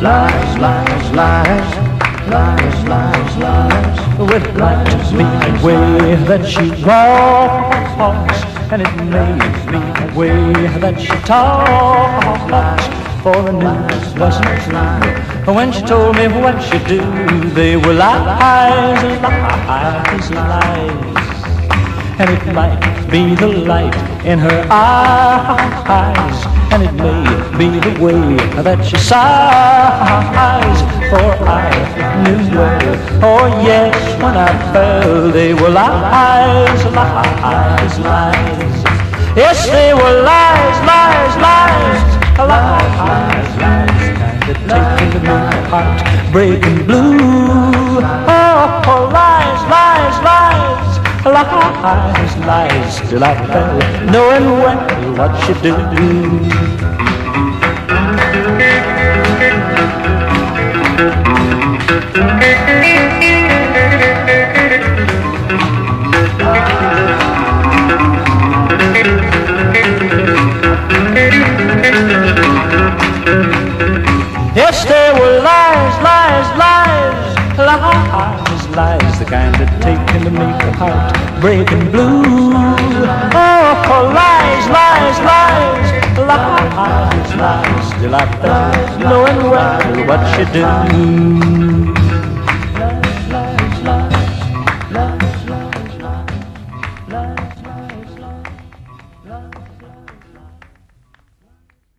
lies, lies, lies, lies, lies, lies. With light me the way that she walks, and it made me the way that she talks. For the news wasn't true when she told me what she'd do. They were lies, lies, lies. And it might be the light in her eyes, and it may be the way that she sighs. For I knew well, oh yes, when I fell, they were lies, lies, lies. Yes, they were lies, lies, lies, lies, lies. Kind of taking to make my heart breaking blue. Oh, lies, lies, lies, lies, lies. Till I fell, knowing well what she'd do. Yes, they were lies, lies, lies, lies, lies. The kind that taken to make the heart breaking blue. Oh, lies, lies, lies, lies, lies. Till I fell, knowing well what you do.